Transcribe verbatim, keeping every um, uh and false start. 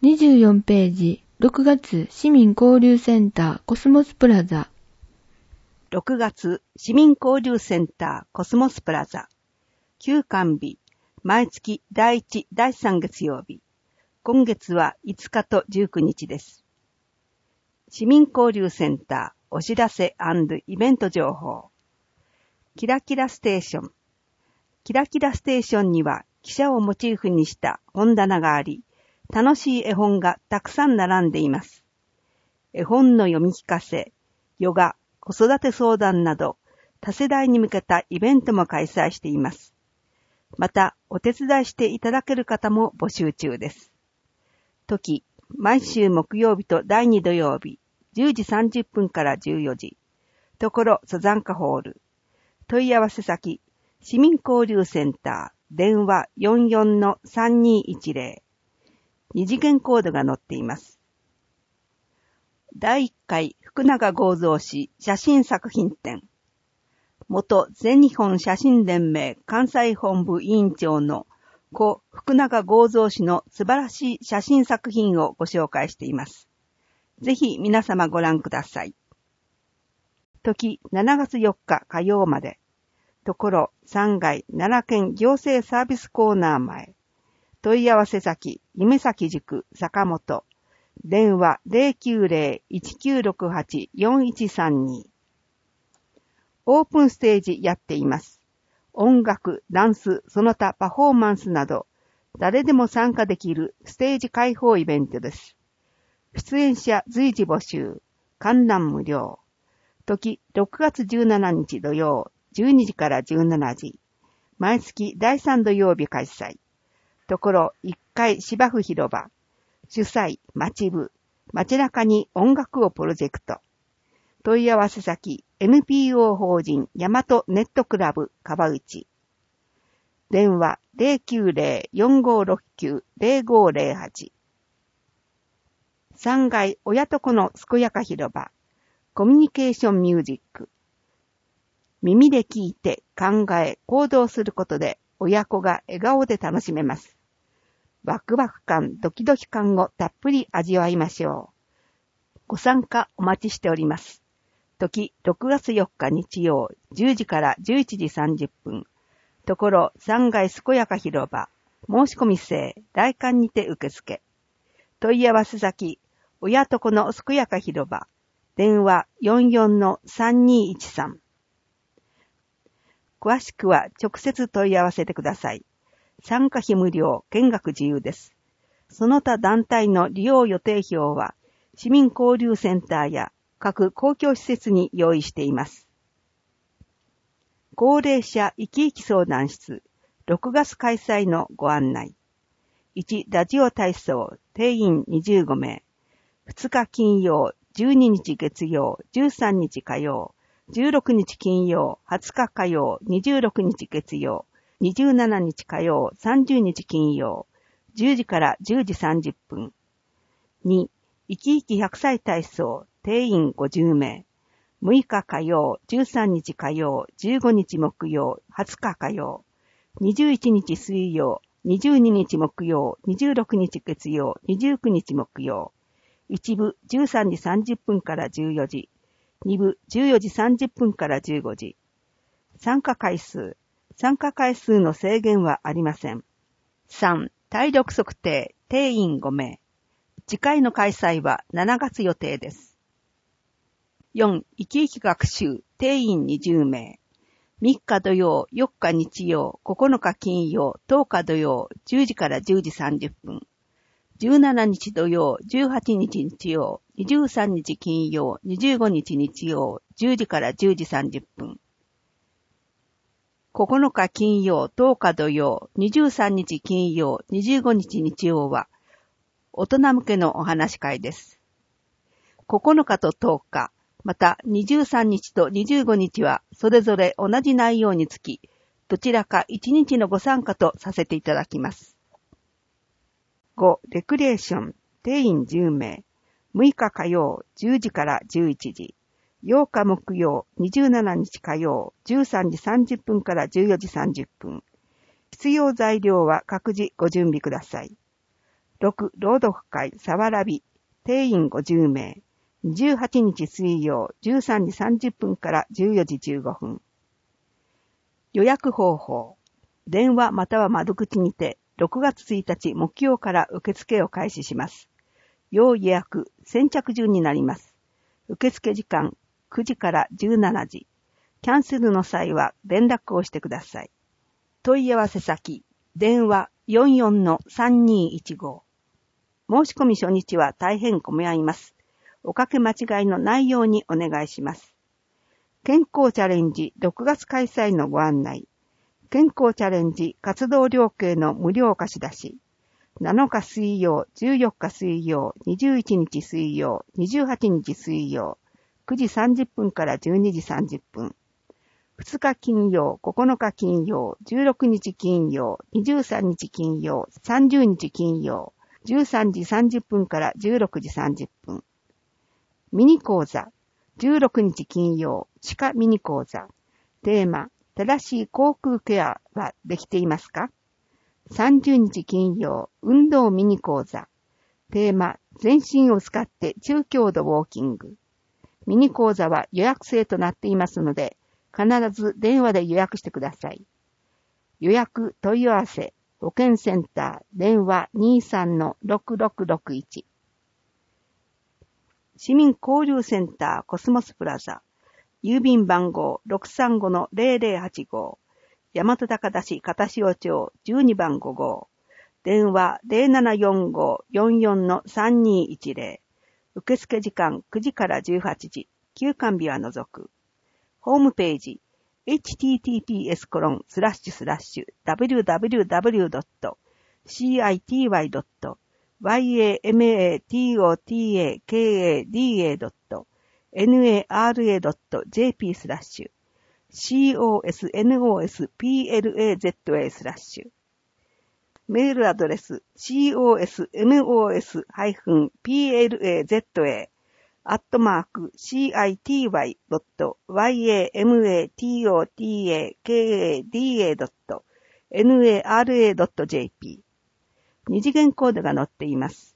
にじゅうよんページ、ろくがつ市民交流センターコスモスプラザ。 ろくがつ市民交流センターコスモスプラザ。休館日、毎月だいいち、だいさん月曜日。今月はいつかとじゅうくにちです。市民交流センターお知らせ&イベント情報。キラキラステーション。キラキラステーションには汽車をモチーフにした本棚があり、楽しい絵本がたくさん並んでいます。絵本の読み聞かせ、ヨガ、子育て相談など多世代に向けたイベントも開催しています。また、お手伝いしていただける方も募集中です。時、毎週木曜日とだいに土曜日、じゅうじさんじゅっぷんからじゅうよじ。ところ、サザンカホール。問い合わせ先、市民交流センター、電話 よんよんのさんにいちゼロ。二次元コードが載っています。だいいっかい福永剛三氏写真作品展。元全日本写真連盟関西本部委員長の故福永剛三氏の素晴らしい写真作品をご紹介しています。ぜひ皆様ご覧ください。時しちがつよっか火曜まで。ところさんがい奈良県行政サービスコーナー前。問い合わせ先、夢咲塾坂本。電話 ゼロきゅうゼロ いちきゅうろくはち よんいちさんに。オープンステージやっています。音楽、ダンス、その他パフォーマンスなど、誰でも参加できるステージ開放イベントです。出演者随時募集。観覧無料。時、ろくがつじゅうしちにち土曜、じゅうにじからじゅうしちじ。毎月だいさん土曜日開催。ところいっかい芝生広場。主催、町部。街中に音楽をプロジェクト。問い合わせ先、エヌピーオー 法人大和ネットクラブ川内。電話 ゼロきゅうゼロ よんごろくきゅう ゼロごゼロはち。さんがい親と子の健やか広場。コミュニケーションミュージック。耳で聞いて考え行動することで親子が笑顔で楽しめます。ワクワク感、ドキドキ感をたっぷり味わいましょう。ご参加お待ちしております。時、ろくがつよっか日曜、じゅうじからじゅういちじさんじゅっぷん。ところさんがい健やか広場。申し込み制、来館にて受付。問い合わせ先、親と子の健やか広場。電話 よんよんのさんにいちさん。詳しくは直接問い合わせてください。参加費無料、見学自由です。その他団体の利用予定表は、市民交流センターや各公共施設に用意しています。高齢者生き生き相談室、ろくがつ開催のご案内。いち、ラジオ体操、定員にじゅうごめい。ふつか金曜、じゅうににち月曜、じゅうさんにち火曜、じゅうろくにち金曜、はつか火曜、にじゅうろくにち月曜、にじゅうしちにち火曜、さんじゅうにち金曜、じゅうじからじゅうじさんじゅっぷん。に、生き生きひゃくさい体操、定員ごじゅうめい。むいか火曜、じゅうさんにち火曜、じゅうごにち木曜、はつか火曜、にじゅういちにち水曜、にじゅうににち木曜、にじゅうろくにち月曜、にじゅうくにち木曜。一部じゅうさんじさんじゅっぷんからじゅうよじ。二部じゅうよじさんじゅっぷんからじゅうごじ。参加回数。参加回数の制限はありません。さん、体力測定、定員ごめい。次回の開催はしちがつ予定です。よん、生き生き学習、定員にじゅうめい。みっか土曜、よっか日曜、ここのか金曜、とおか土曜、じゅうじからじゅうじさんじゅっぷん。じゅうしちにち土曜、じゅうはちにち日曜、にじゅうさんにち金曜、にじゅうごにち日曜、じゅうじからじゅうじさんじゅっぷん。ここのか金曜、とおか土曜、にじゅうさんにち金曜、にじゅうごにち日曜は、大人向けのお話会です。ここのかととおか、またにじゅうさんにちとにじゅうごにちは、それぞれ同じ内容につき、どちらかいちにちのご参加とさせていただきます。ご、レクリエーション、定員じゅうめい。むいか火曜、じゅうじからじゅういちじ。ようか木曜、にじゅうしちにち火曜、じゅうさんじさんじゅっぷんからじゅうよじさんじゅっぷん。必要材料は各自ご準備ください。 ろく、朗読会さわらび、定員ごじゅうめい、じゅうはちにち水曜じゅうさんじさんじゅっぷんからじゅうよじじゅうごふん。予約方法。電話または窓口にて、ろくがつついたち木曜から受付を開始します。要予約、先着順になります。受付時間くじからじゅうしちじ。キャンセルの際は連絡をしてください。問い合わせ先、電話 よんよんのさんにーいちご。申し込み初日は大変混み合います。おかけ間違いのないようにお願いします。健康チャレンジろくがつ開催のご案内。健康チャレンジ活動料金の無料貸し出し。なのか水曜、じゅうよっか水曜、にじゅういちにち水曜、にじゅうはちにち水曜、くじさんじゅっぷんからじゅうにじさんじゅっぷん。ふつか金曜、ここのか金曜、じゅうろくにち金曜、にじゅうさんにち金曜、さんじゅうにち金曜、じゅうさんじさんじゅっぷんからじゅうろくじさんじゅっぷん。ミニ講座、じゅうろくにち金曜、歯科ミニ講座。テーマ、正しい口腔ケアはできていますか？さんじゅうにち金曜、運動ミニ講座。テーマ、全身を使って中強度ウォーキング。ミニ講座は予約制となっていますので、必ず電話で予約してください。予約問い合わせ、保健センター、電話 にじゅうさんのろくろくろくいち。市民交流センターコスモスプラザ。郵便番号 ろくさんごのぜろぜろはちご。大和高田市片塩町じゅうにばんご号。電話 ゼロななよんご よんよんのさんにーいちぜろ。受付時間くじからじゅうはちじ。休館日は除く。ホームページ エイチティーティーピーエスコロンスラッシュスラッシュダブリューダブリューダブリュードットシーアイティーワイドットワイエーエムエーティーオーティーエーケーエーディーエードットエヌエーアールエードットジェーピー スラッシュ シーオーエスエヌオーエスピーエルエーゼットエー スラッシュ。メールアドレス シーオーエスエヌオーエスピーエルエーゼットエー アットマーク シーアイティーワイドットワイエーエムエーティーオーティーエーケーエーディーエードットエヌエーアールエードットジェーピー。二次元コードが載っています。